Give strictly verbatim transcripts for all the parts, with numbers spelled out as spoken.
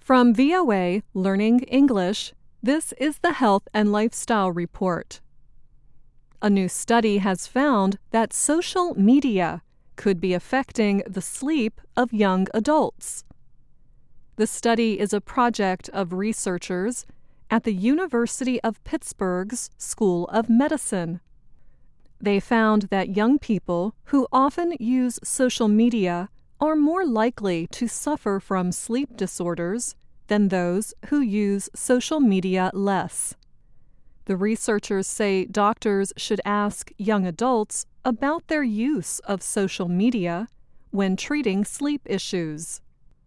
From V O A Learning English, this is the Health and Lifestyle Report. A new study has found that social media could be affecting the sleep of young adults. The study is a project of researchers at the University of Pittsburgh's School of Medicine. They found that young people who often use social media are more likely to suffer from sleep disorders than those who use social media less. The researchers say doctors should ask young adults about their use of social media when treating sleep issues.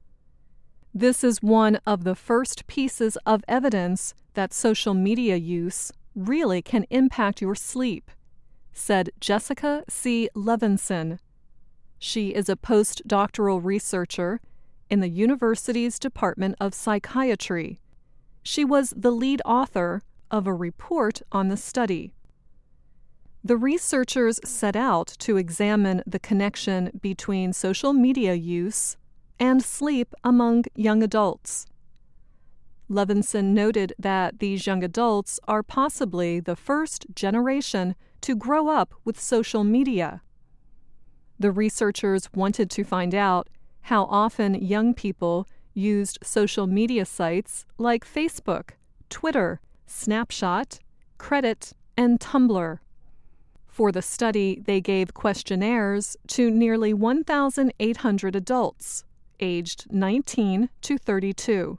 This is one of the first pieces of evidence that social media use really can impact your sleep, said Jessica C. Levinson. She is a postdoctoral researcher in the university's Department of Psychiatry. She was the lead author of a report on the study. The researchers set out to examine the connection between social media use and sleep among young adults. Levinson noted that these young adults are possibly the first generation to grow up with social media. The researchers wanted to find out how often young people used social media sites like Facebook, Twitter, Snapchat, Reddit, and Tumblr. For the study, they gave questionnaires to nearly one thousand eight hundred adults, aged nineteen to thirty-two.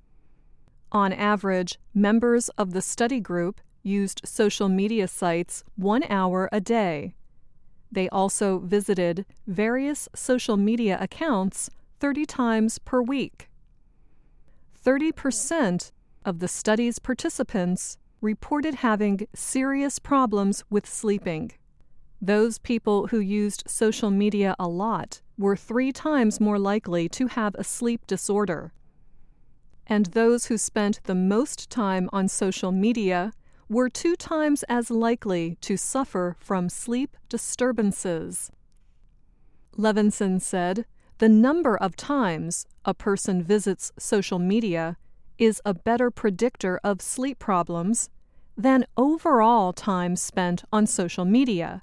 On average, members of the study group used social media sites one hour a day. They also visited various social media accounts thirty times per week. thirty percent of the study's participants reported having serious problems with sleeping. Those people who used social media a lot were three times more likely to have a sleep disorder. And those who spent the most time on social media were two times as likely to suffer from sleep disturbances. Levinson said, the number of times a person visits social media is a better predictor of sleep problems than overall time spent on social media.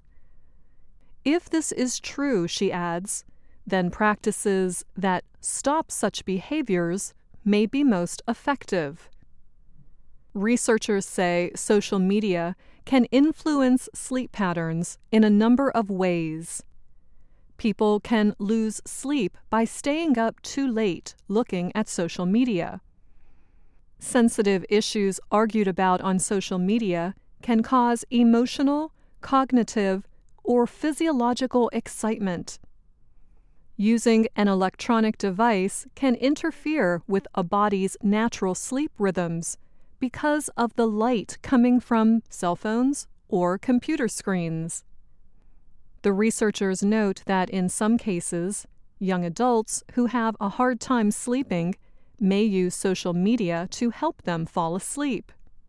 If this is true, she adds, then practices that stop such behaviors may be most effective. Researchers say social media can influence sleep patterns in a number of ways. People can lose sleep by staying up too late looking at social media. Sensitive issues argued about on social media can cause emotional, cognitive, or physiological excitement. Using an electronic device can interfere with a body's natural sleep rhythms because of the light coming from cell phones or computer screens. The researchers note that in some cases, young adults who have a hard time sleeping may use social media to help them fall asleep.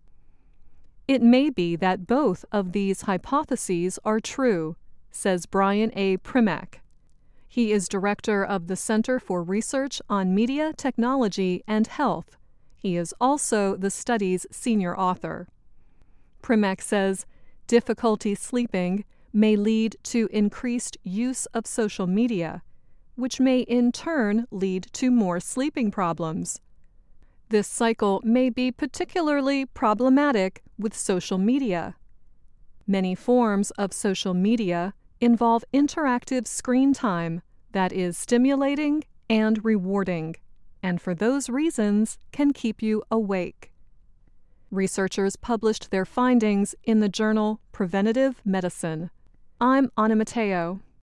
It may be that both of these hypotheses are true, says Brian A. Primack. He is director of the Center for Research on Media, Technology, and Health. He is also the study's senior author. Primack says difficulty sleeping may lead to increased use of social media, which may in turn lead to more sleeping problems. This cycle may be particularly problematic with social media. Many forms of social media involve interactive screen time that is stimulating and rewarding, and for those reasons can keep you awake. Researchers published their findings in the journal Preventative Medicine. I'm Anna Matteo.